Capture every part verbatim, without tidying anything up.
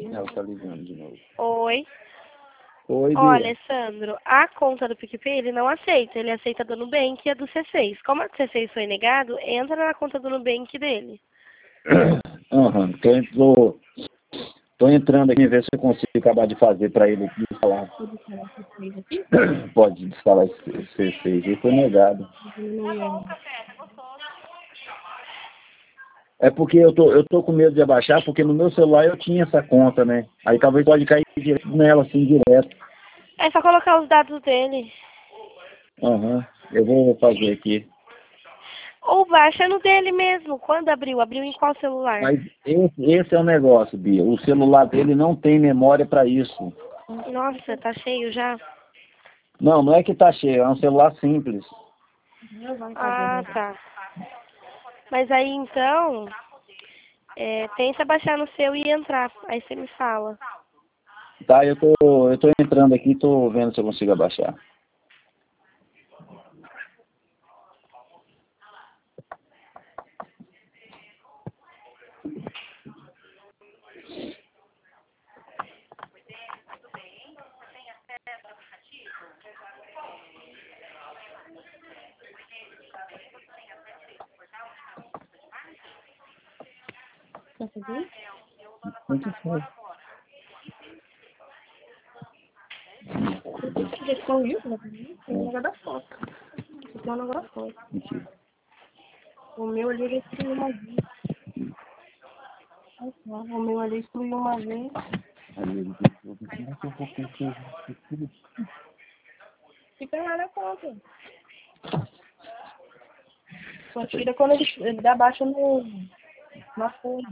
Ela tá ligando de novo. Oi. Oi, Ó, Bia. Alessandro, a conta do PicPay ele não aceita. Ele aceita a do Nubank e a do C seis. Como a do C seis foi negado, entra na conta do Nubank dele. Aham, uhum. tô, tô, tô entrando aqui ver se eu consigo acabar de fazer pra ele aqui instalar. Pode instalar esse C seis, ele foi negado. É porque eu tô, eu tô com medo de abaixar, porque no meu celular eu tinha essa conta, né? Aí talvez pode cair direto nela, assim, direto. É só colocar os dados dele. Aham, uhum. Eu vou fazer aqui. Ou baixa no dele mesmo. Quando abriu? Abriu em qual celular? Mas esse, esse é o negócio, Bia. O celular dele não tem memória para isso. Nossa, tá cheio já? Não, não é que tá cheio, é um celular simples. Ah, tá. Mas aí então, é, tenta baixar no seu e entrar. Aí você me fala. Tá, eu tô, eu tô entrando aqui, tô vendo se eu consigo abaixar. Quer fazer? Muito fácil. Deixou isso, né? Tem o negócio da foto. Tem o negócio da foto. Mentira. O meu ali ele excluiu uma vez. O meu ali excluiu uma vez. Fica lá na conta. Só tira quando ele, ele dá baixa no, na folha.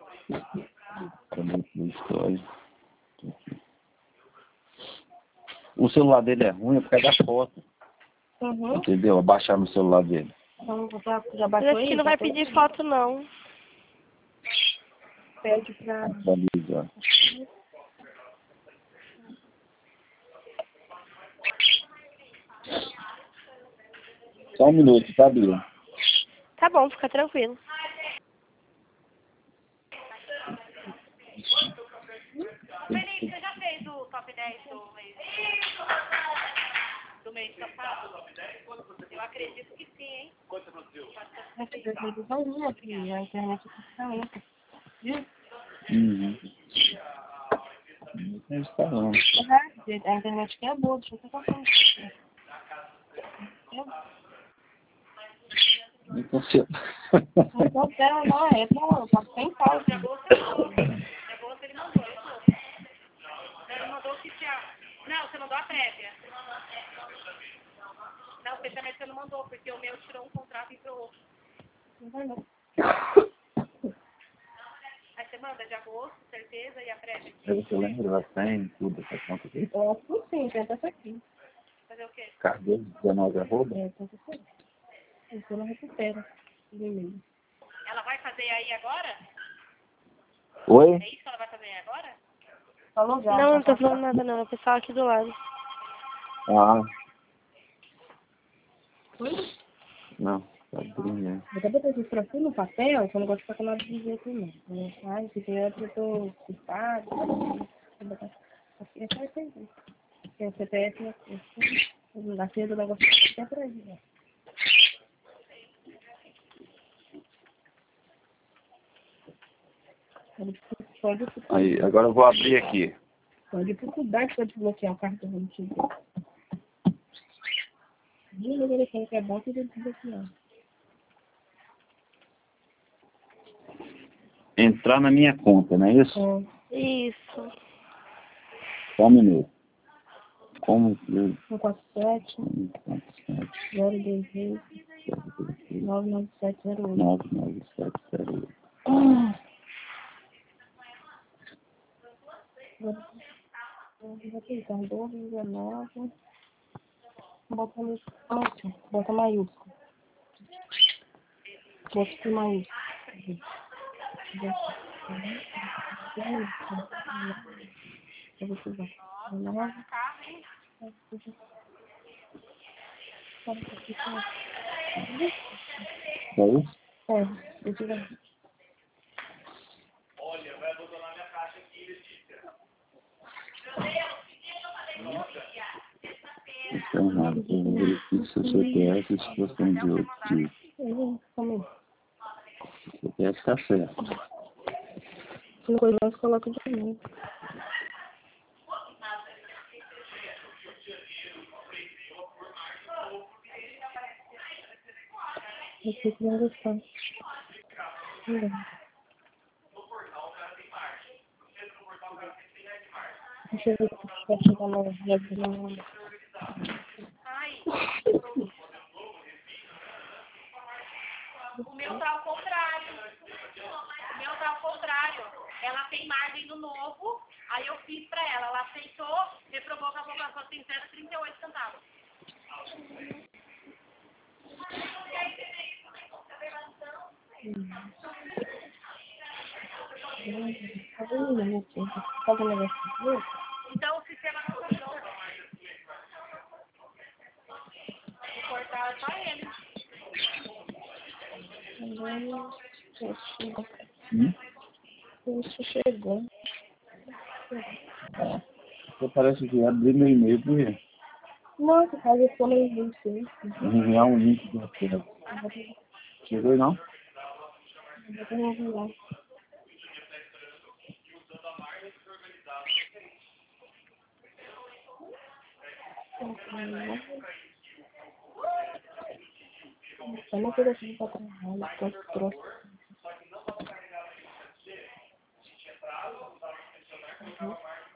O celular dele é ruim é por causa da foto. Uhum. Entendeu? Abaixar no celular dele. Então, já, já baixou aí? Que não vai pedir foto, não. Pede pra... Atualizar. Só um minuto, tá, Bia? Tá bom, fica tranquilo. Felipe, você já fez o top dez do mês, do mês passado? Eu acredito que sim, hein? Quanto você produziu? A internet é excelente. Viu? Uhum. Não está não. A internet que é boa, deixa eu ver qual foi. Não consigo. Não consegue, não é bom, tá sem pausa. De agosto ele mandou, eu tô. Ele mandou oficial. Não, você mandou a prévia. Não, o fechamento você não mandou, porque o meu tirou um contrato e entrou outro. Não vai não. Aí você manda de agosto, certeza, e a prévia. Você lembra? Ela tem tudo essa conta aqui? É, tudo sim, tenta essa aqui. Fazer o quê? Cardoso dezenove arroba? É, tenta essa aqui. Você não recupera. Ela vai fazer aí agora? Oi? É isso que ela vai fazer aí agora? Falou já. Não, não tô falando nada não, é o pessoal aqui do lado. Ah. Oi? Não, tá brilhando. Eu acabei de registrar tudo no papel, que eu não gosto de ficar com nada de jeito não. Ai, se tiver eu tô culpado, é só isso aí. Porque o C P F não dá cedo, o negócio até por aí, né? Pode, pode, Aí, agora eu vou abrir aqui. pode procurar que pode desbloquear o cartão antigo. Diga ele que é bom que ele desbloquear. Entrar na minha conta, não é isso? É. Isso. Só um minuto. Como que... um quatro sete, zero dois oito, nove nove sete zero oito. nove nove sete zero oito. Vou clicar em doze, dezenove. Bota maiúsculo. Bota maiúsculo. Bota maiúsculo. Eu vou precisar. nove. Foi? É, deixa eu ver. Está errado. Eu verifico seu C P F e se você é de outro tipo. Como? O C P F está certo. Se não coisa, nós colocamos de novo. Eu sei que não gostar. Deixa eu ver se vai chegar na rede do mundo. O meu tá ao contrário. O meu tá ao contrário. Ela tem margem no novo, aí eu fiz pra ela. Ela aceitou, reprovou com a população, tem zero vírgula trinta e oito centavos. Então o sistema não funciona. O portal é só ele. Hum? Isso chegou. Você parece que abriu meu e-mail por quê? Nossa, faz isso como eu disse. Vou enviar um link do hotel. Chegou não? Eu vou enviar. Eu não sei assim para trabalhar, eu trouxe. Uhum.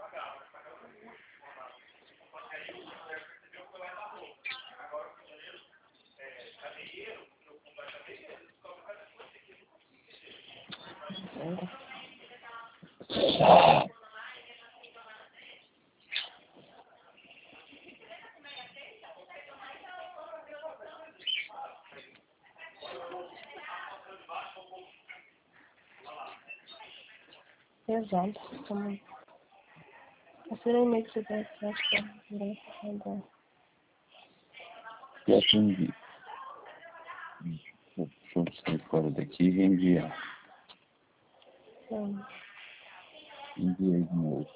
Exato. Como... Assina o e-mail que você tem acesso para agora. E assim, deixa eu sair fora daqui e enviar. Então, Enviei de novo.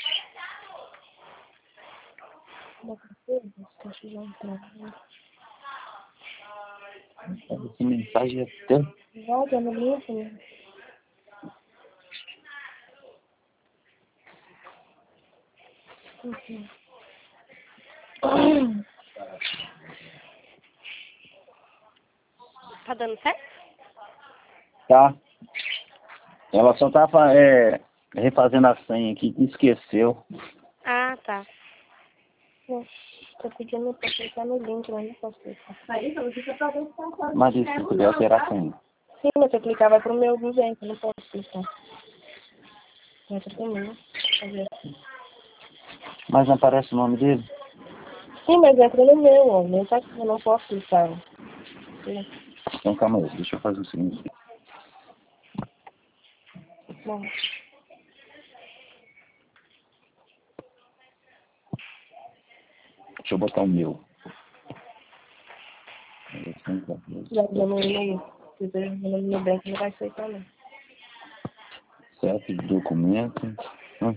dá para ser? Deixa eu já entrar. Essa mensagem é tão... Vai, já no link, né? Uhum. Tá dando certo? Tá. Ela só tava é, refazendo a senha aqui, esqueceu. Ah, tá. Tô pedindo pra clicar no link, mas não posso clicar. Aí, então, você pra ver se tá claro. Mas e se puder alterar a senha? Sim, mas se eu clicar vai pro meu duzentos, não posso clicar. Entra primeiro. Fazer assim. Mas não aparece o nome dele? Sim, mas entra no meu, ó. Meu tá aqui, eu não posso clicar. Sim. Então calma aí, deixa eu fazer o seguinte. Bom. Deixa eu botar o meu. Já deu no e-mail. Se você no meu banco, não vai aceitar, não. Certo, documento. Hum,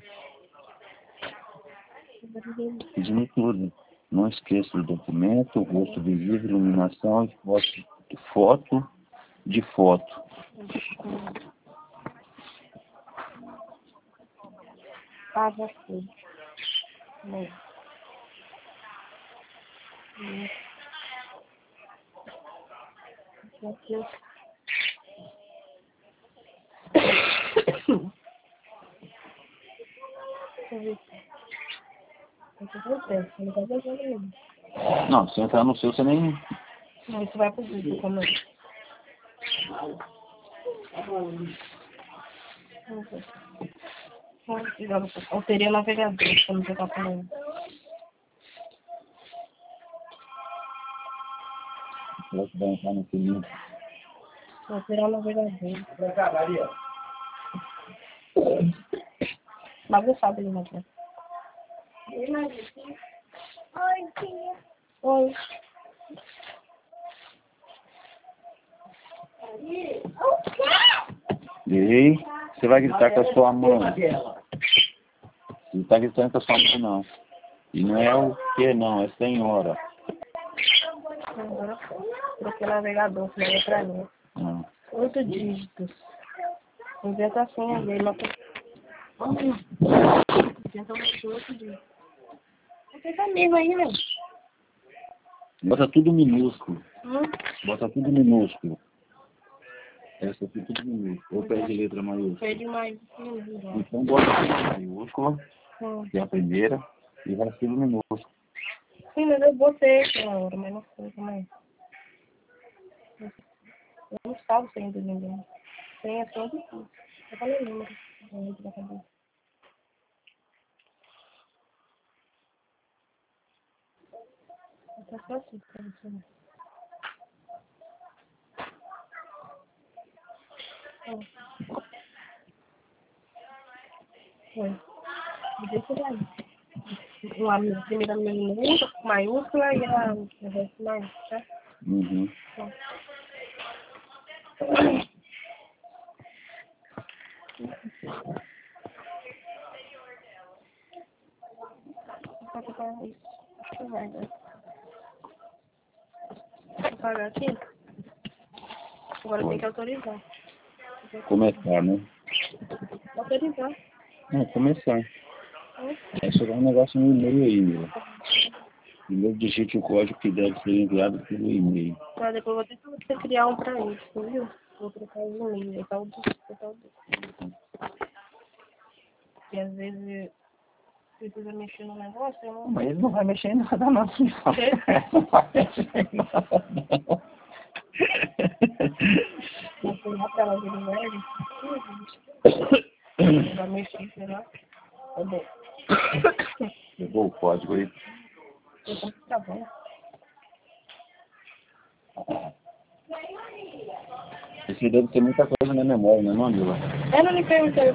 pedindo tudo. Não esqueça do documento, rosto visível, iluminação e foto, foto de foto. Ah, você. Não. Aqui. Não, se entrar no seu, você nem... Não, isso vai pro vídeo como é. Alterei o navegador pra não pegar pra ele. Será que vai entrar no filhinho? Alterei o navegador. Bagunçado ali na tela. Oi, tia. Oi. Ei, você vai gritar com a sua mãe. Você não tá gritando com a sua mãe, não. E não é o que não, é senhora. Agora troquei o navegador, senão ia pra mim. Ah. Oito dígitos. Inventa a senha dele, mas... Inventa oito dígitos. Você tá amigo aí, velho? Bota tudo minúsculo. Hum? Bota tudo minúsculo. Essa aqui tudo minúsculo. Ou pede letra maiúscula. Pede mais. Então bota tudo maiúscula, Hum. que é a primeira, e vai tudo minúsculo. Sim, mas eu botei aquela hora, mas não sei como é. Eu não salvo senha de ninguém. Senha é sempre tudo. Eu falei número. Dentro da cabeça. Tá só assim pra você, né? Foi. Deixa daí. A primeira minúscula, maiúscula e a o resto maiúscula, tá? Uhum. Tá. Vou pagar isso. Acho que vai, né? Vou pagar aqui. Agora tem que autorizar. Começar, né? Autorizar. Não, começar. Hum? Vai chegar um negócio no e-mail aí, meu. Primeiro digite o código que deve ser enviado pelo e-mail. Mas depois eu vou ter que você criar um pra isso, viu? Vou trocar os e-mails, tá o do, tá o do. E às vezes precisa mexer no negócio, eu não... Mas ele não vai mexer em nada, não. Não vai mexer em nada, não. Vou pegar pra ela de velho. Vai mexer, sei lá. Tá bom. Pegou o código aí. Tá bom. Esse deve ter muita coisa na memória, né, não, Mila? Eu não me perguntei.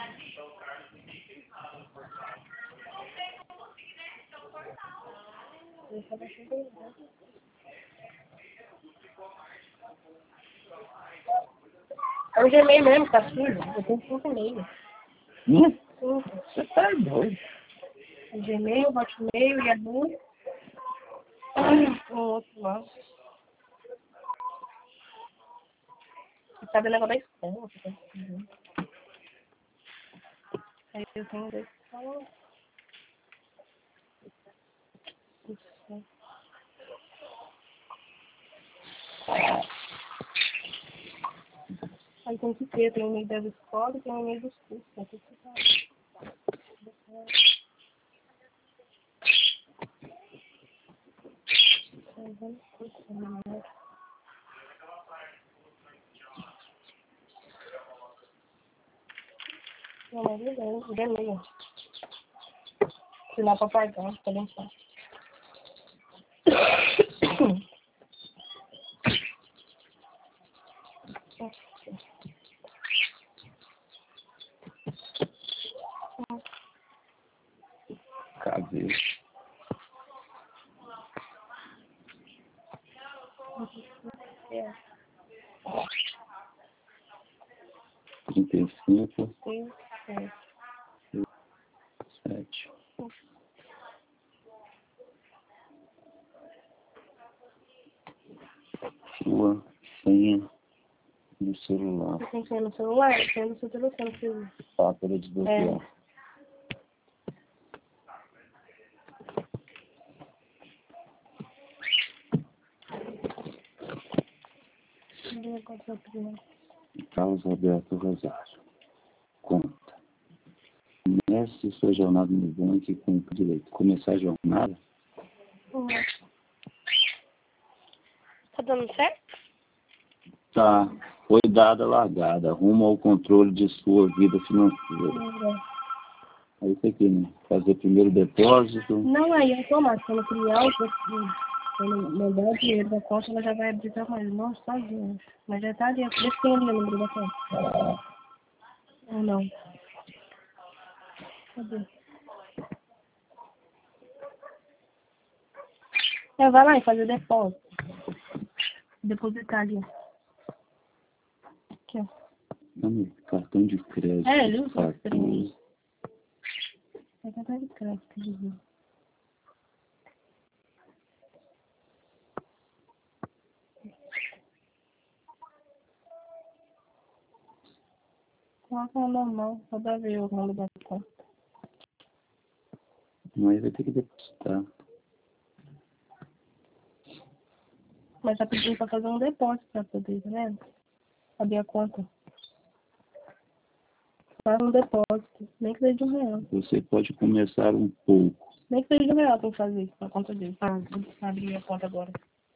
É o Gmail mesmo, tá sujo. Eu tenho cinco e-mails. Hum? Cinco. Você tá doido. O Gmail, o Hotmail, o Yahoo. Um outro lá. Você sabe o negócio da escola. Você tá entendendo? Aí eu tenho dois. Aí tem que ter, tem o e-mail da escola e tem o e-mail dos cursos. Tem que ficar. Não, mas é bem, bem meio. Se dá pra pagar, tá bem fácil. Cabeça. É. trinta e cinco. Sim, é. Sete. Sua senha do celular. Você tem senha no celular? Tem no seu telefone, filho. Tá, para desbloquear. É. Carlos Roberto Rosário. Conta. Comece sua jornada no banco com o direito. Começar a jornada? Uhum. Tá dando certo? Tá. Foi dada a largada. Rumo ao controle de sua vida financeira. Uhum. É isso aqui, né? Fazer primeiro depósito. Não, aí é automático. Quando criar o quando mandar o dinheiro da conta, ela já vai abrir tamanho. Não, sozinha. Mas já tá ali. Deixa eu ter ali o número da conta. Ou não? Cadê? É, vai lá e fazer depósito. Depositar ali. Aqui, ó. Não, cartão de crédito. É, ele usa fatura. É cartão de crédito, ele usa. Coloca no normal, só dá ver o nome da conta. Mas vai ter que depositar. Mas tá pedindo pra fazer um depósito pra poder, tá vendo? Abrir a conta. Faz um depósito, nem que seja de um real. Você pode começar um pouco. Nem que seja de um real pra eu fazer na conta dele. Ah, vou abrir minha conta agora.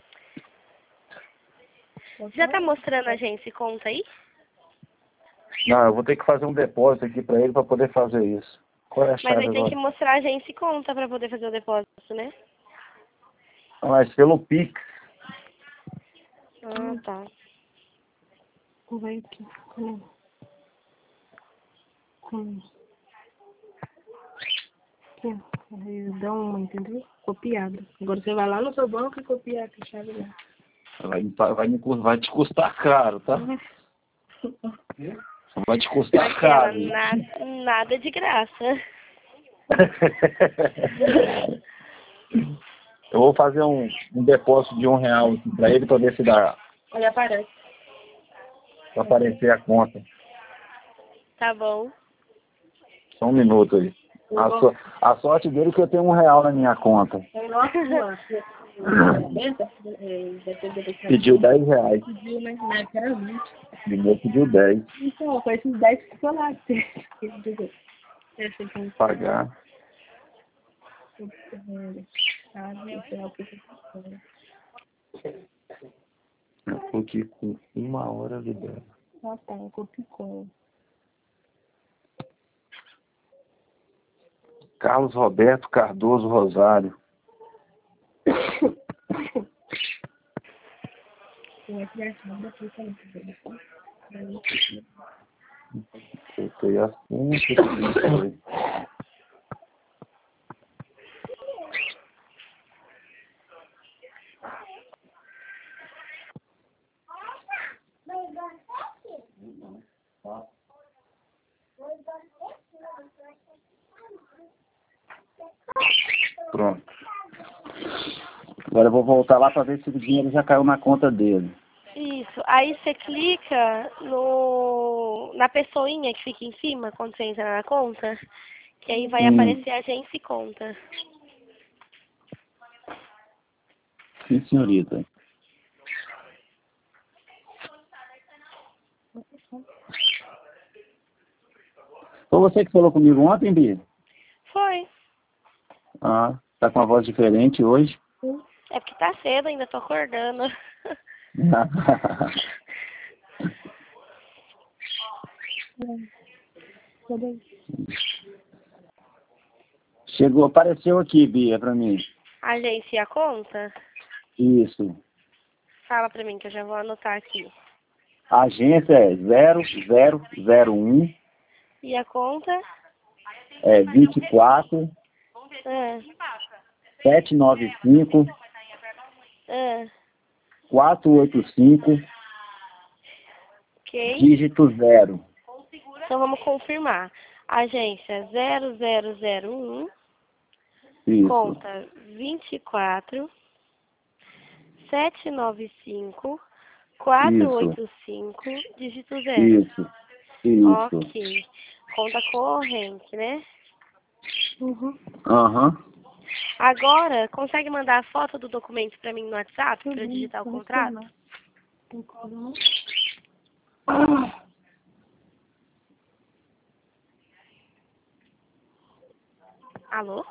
Já tá mostrando a agência e conta aí? Não, eu vou ter que fazer um depósito aqui pra ele pra poder fazer isso. Qual é a Mas chave aí tem agora? que mostrar a agência e conta pra poder fazer o depósito, né? Ah, mas pelo Pix. Ah, tá. Vai aqui. Com... Com... Aqui, ó. Aí dá uma, entendeu? Copiado. Agora você vai lá no seu banco e copia a chave lá. Vai, vai, me, vai te custar caro, tá? Vai te custar Aquela, caro. na, nada de graça. Eu vou fazer um, um depósito de um real aqui pra ele pra ver se dá Olha, aparece. pra aparecer a conta. Tá bom. Só um minuto aí. A, so, a sorte dele é que eu tenho um real na minha conta. Pediu dez reais. Pediu, né? Na época era vinte. Primeiro pediu dez. Então, com esses dez que ficou lá. Pagar. Eu tô aqui com uma hora de dela. Ah, tá. Eu copicou. Carlos Roberto Cardoso Rosário. Soltei a fonte. Pronto. Agora eu vou voltar lá para ver se o dinheiro já caiu na conta dele. Isso. Aí você clica no, na pessoinha que fica em cima quando você entra na conta, que aí vai Hum. aparecer agência e conta. Sim, senhorita. Foi você que falou comigo ontem, Bia? Foi. Ah, tá com uma voz diferente hoje? É porque tá cedo, ainda tô acordando. Chegou, apareceu aqui, Bia, pra mim. Agência e a conta? Isso. Fala pra mim que eu já vou anotar aqui. A agência é zero zero zero um. E a conta? É vinte e quatro, Ah, sete nove cinco, ah, quatro oito cinco, ok. dígito zero. Então vamos confirmar. Agência zero zero zero um, Isso. conta vinte e quatro, sete nove cinco, quatro oito cinco, dígito zero. Isso. Isso. Ok. Conta corrente, né? Uhum. Aham. Agora, consegue mandar a foto do documento pra mim no WhatsApp para eu digitar o contrato? Alô?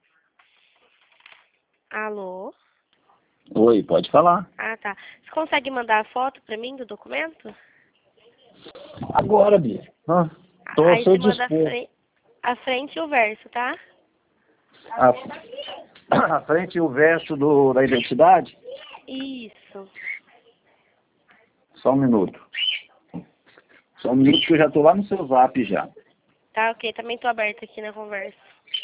Alô? Oi, pode falar. Ah, tá. Você consegue mandar a foto pra mim do documento? Agora, Bia. Ah, tô Aí seu você manda a, dispor. fre a frente e o verso, tá? A, a frente e o verso do, da identidade? Isso. Só um minuto. Só um minuto que eu já tô lá no seu zap já. Tá, ok. Também tô aberta aqui na conversa.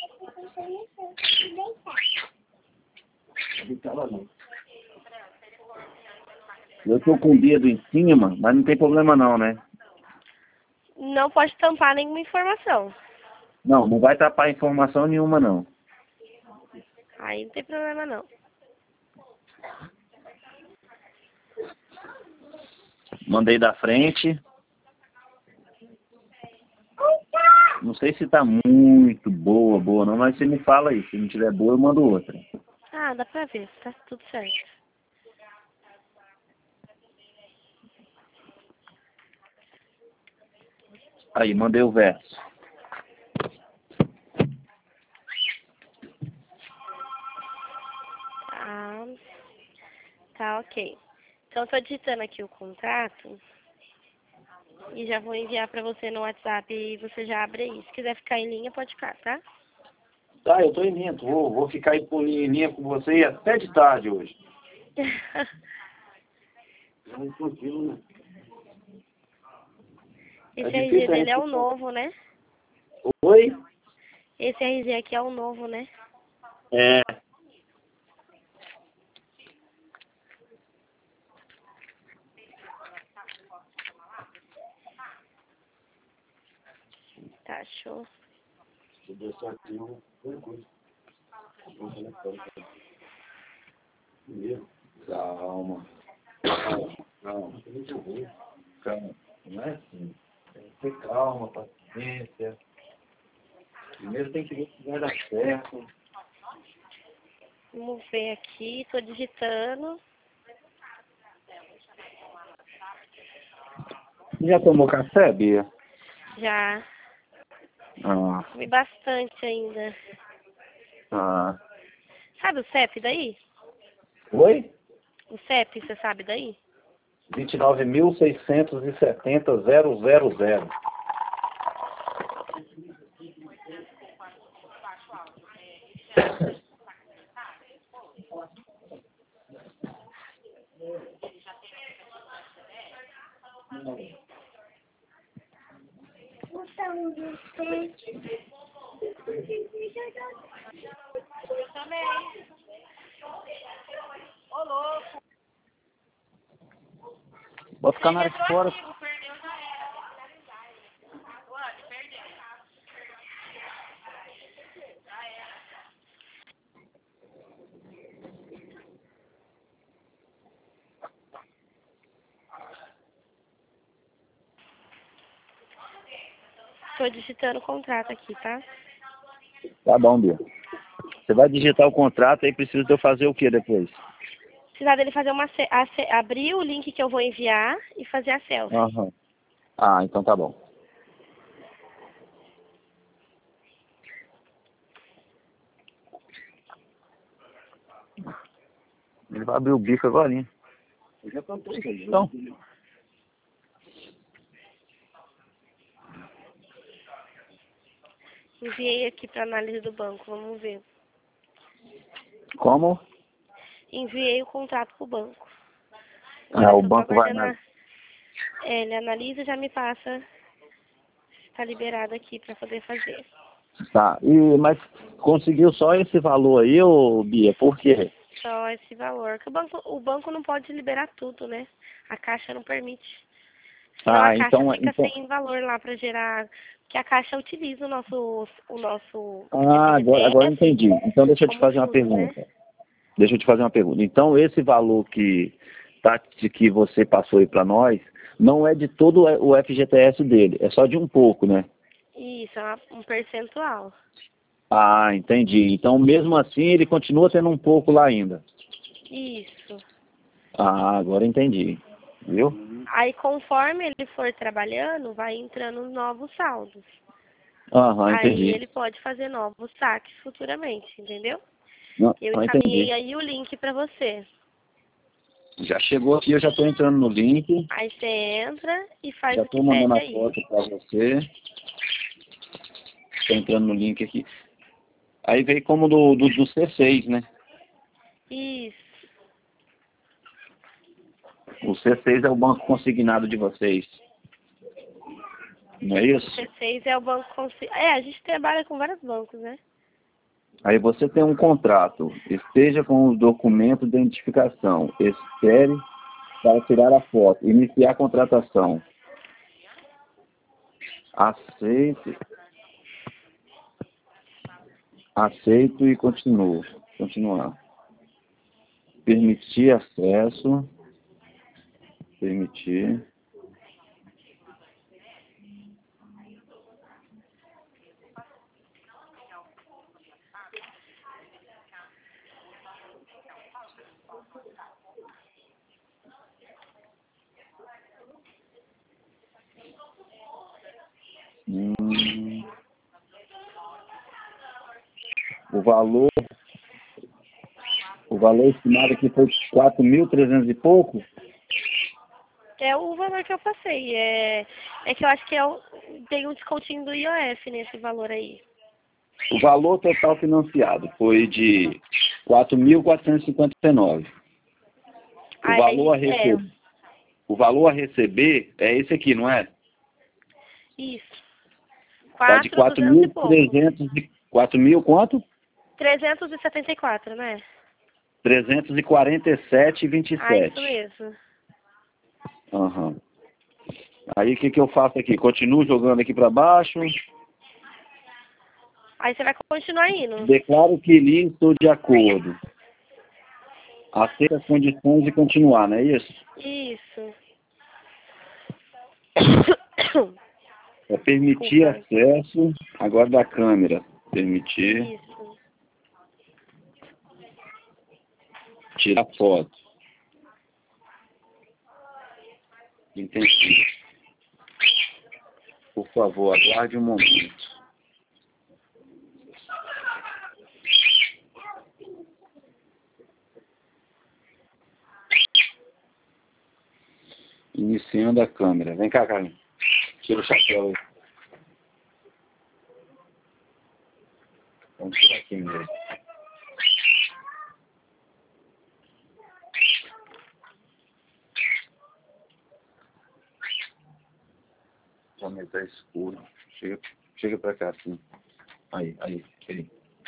Eu tô com o dedo em cima, mas não tem problema não, né? Não pode tampar nenhuma informação. Não, não vai tapar informação nenhuma não. Aí não tem problema não. Mandei da frente. Não sei se tá muito boa, boa não, mas você me fala aí. Se não tiver boa, eu mando outra. Ah, dá pra ver, tá tudo certo. Aí, mandei o verso. Tá, tá ok. Então, eu tô digitando aqui o contrato e já vou enviar pra você no WhatsApp e você já abre aí. Se quiser ficar em linha, pode ficar, tá? Tá, eu tô em linha. Vou, vou ficar aí por linha, em linha com você até de tarde hoje. Esse É R G difícil a dele é gente... o novo, né? Oi? Esse R G aqui é o novo, né? É. Tá, show. Calma. Calma. Calma. Calma. Não é assim. Tem que ter calma, paciência. Primeiro tem que ver se vai dar certo. Vamos ver aqui, tô digitando. Já tomou café, Bia? Já. Ah. Comi bastante ainda. Ah. Sabe o C E P daí? Oi? O C E P, você sabe daí? vinte e nove mil seiscentos e setenta ponto zero zero zero. Eu também. Ô, louco. Bota o câmera de fora. Retroativo, perdeu, já era. Ué, perdeu. Já era. Tô digitando o contrato aqui, tá? Tá bom, Bia. Você vai digitar o contrato aí, precisa de eu fazer o que depois? Precisar dele fazer uma... ce- a ce- abrir o link que eu vou enviar e fazer a selfie. Aham. Ah, então tá bom. Ele vai abrir o bico agora, hein? Então, Enviei aqui pra análise do banco, vamos ver. como? Enviei o contrato pro banco. Ah, Agora o eu só tô banco vai... aguardando Na... a... É, ele analisa e já me passa se tá liberado aqui pra poder fazer. Tá, e, mas conseguiu só esse valor aí, ô Bia? Por quê? Só esse valor. Que o banco, o banco não pode liberar tudo, né? A Caixa não permite. Senão a Ah, Caixa então... fica então... sem valor lá pra gerar... Que a Caixa utiliza o nosso, o nosso Ah, agora, agora eu entendi. Então deixa eu te como fazer uma juros, né? pergunta. Deixa eu te fazer uma pergunta. Então esse valor que, tá, que você passou aí pra nós, não é de todo o F G T S dele, é só de um pouco, né? Isso, é uma- um percentual. Ah, entendi. Então mesmo assim ele continua tendo um pouco lá ainda. Isso. Ah, agora entendi. Viu? Aí, conforme ele for trabalhando, vai entrando novos saldos. Aham, Aí entendi. ele pode fazer novos saques futuramente, entendeu? Não, Eu não encaminhei entendi. aí o link pra você. Já chegou aqui, eu já estou entrando no link, Aí você entra e faz já o que estou mandando pede a aí. foto para você. Estou entrando no link aqui. Aí veio como do, do, do C seis, né? Isso. O C seis é o banco consignado de vocês. Não é isso? C seis é o banco... Consi... É, a gente trabalha com vários bancos, né? Aí você tem um contrato. Esteja com o documento de identificação. Espere para tirar a foto. Iniciar a contratação. Aceite. Aceito e continuo. Continuar. Permitir acesso. Permitir. Hum. O valor, o valor estimado aqui foi quatro mil e trezentos e pouco? É o valor que eu passei. É, é que eu acho que é o, tem um descontinho do I O F nesse valor aí. O valor total financiado foi de quatro mil quatrocentos e cinquenta e nove. O Aí, valor a é, receber, o valor a receber é esse aqui, não é? isso. Tá de quatro mil e pouco. quatro mil quanto? trezentos e setenta e quatro, né? trezentos e quarenta e sete vírgula vinte e Ah, isso sete. mesmo. Aham. Aí o que, que eu faço aqui? Continuo jogando aqui para baixo. Aí você vai continuar indo. Declaro que li estou de acordo. Aceito as condições de continuar, não é isso? Isso. É permitir Desculpa. acesso. Agora da câmera. Permitir. Isso. Tirar foto. Entendi. Por favor, aguarde um momento. Iniciando a câmera. Vem cá, Carlinhos. Tira o chapéu aí. Vamos tirar aqui mesmo. Já tá escuro. Chega, chega pra cá assim. Aí, aí, aí.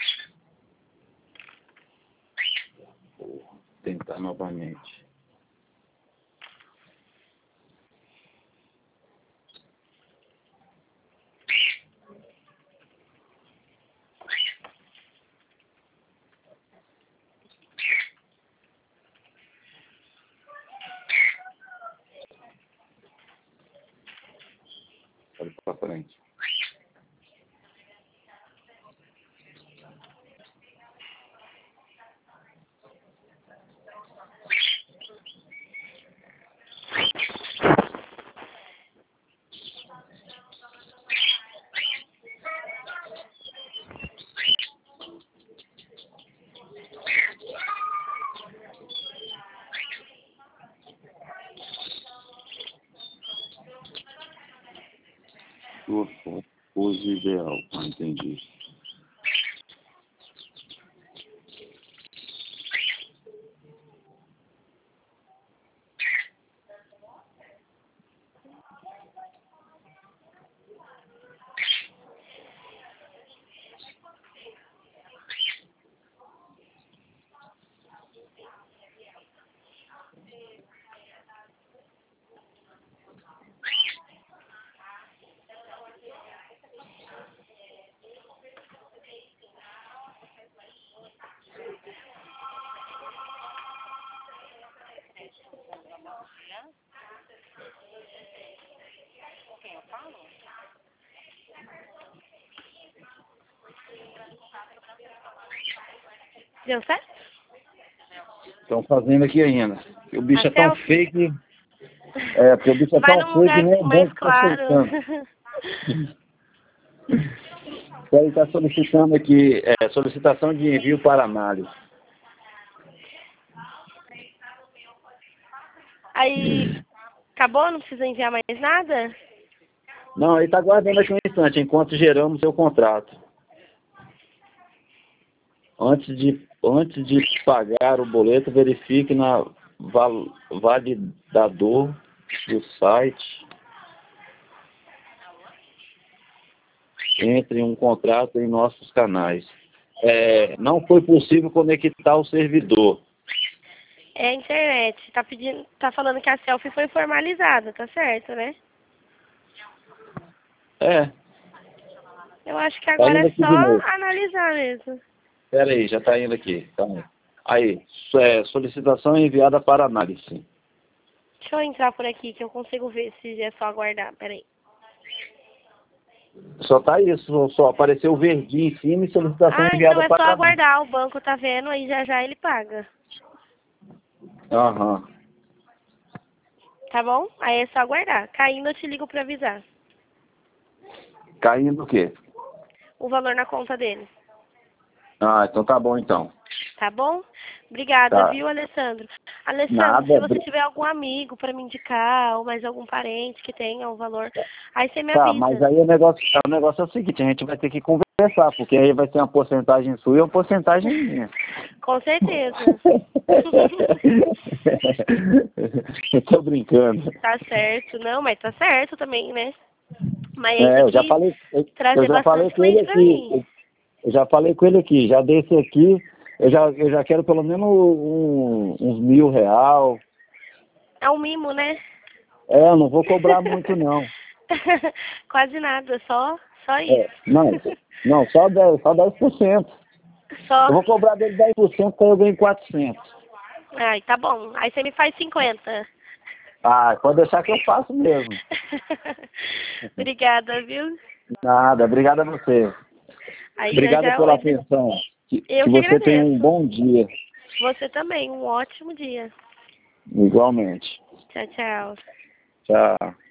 Vou tentar novamente. Olha pra frente. Pose ideal. Ah, entendi. Deu certo? Estão fazendo aqui ainda. O bicho A é tão selfie? feio que... É, porque o bicho é Vai tão num feio que lugar nem o mais banco está claro. aceitando. Ele está solicitando aqui, é, solicitação de envio para análise. Aí, acabou? Não precisa enviar mais nada? Não, ele está aguardando aqui um instante, enquanto geramos seu contrato. Antes de, antes de pagar o boleto, verifique na val, validador do site. Entre um contrato em nossos canais. É, não foi possível conectar o servidor. É a internet. Tá pedindo, tá falando que a selfie foi formalizada, tá certo, né? É. Eu acho que Tá agora indo é aqui só de novo. analisar mesmo. Espera aí, já está indo aqui. Calma aí. Aí, é, solicitação enviada para análise. Deixa eu entrar por aqui que eu consigo ver se é só aguardar. Peraí. Só tá isso, só apareceu o verdinho em cima e solicitação Ah, então enviada é só para análise. aguardar. O banco tá vendo, aí já já ele paga. Aham. Tá bom? Aí é só aguardar. Caindo eu te ligo pra avisar. Caindo o quê? O valor na conta dele. Ah, então tá bom então. Tá bom? Obrigada, Tá. viu, Alessandro? Alessandro, Nada, se você bri- tiver algum amigo para me indicar, ou mais algum parente que tenha o valor, aí você me Tá, avisa. mas aí o negócio, o negócio é o seguinte, a gente vai ter que conversar, porque aí vai ter uma porcentagem sua e uma porcentagem minha. Com certeza. Eu tô brincando. Tá certo. Não, mas tá certo também, né? Mas aí É, tem eu já que falei, eu, trazer eu já falei bastante com ele cliente pra mim. aqui. Eu já falei com ele aqui, já dei esse aqui, eu já, eu já quero pelo menos um, uns mil real. É um mimo, né? É, eu não vou cobrar muito não. Quase nada, só, só É, isso. não, não, só dez, só dez por cento. Só. Eu vou cobrar dele dez por cento quando eu ganho quatrocentos. Ai, tá bom. Aí você me faz cinquenta. Ah, pode deixar que eu faço mesmo. Obrigada, viu? Nada, obrigado a você. Aí Obrigado já já pela oi. atenção. Que, Eu que que você tenha um agradeço. bom dia. Você também, um ótimo dia. Igualmente. Tchau, tchau. Tchau.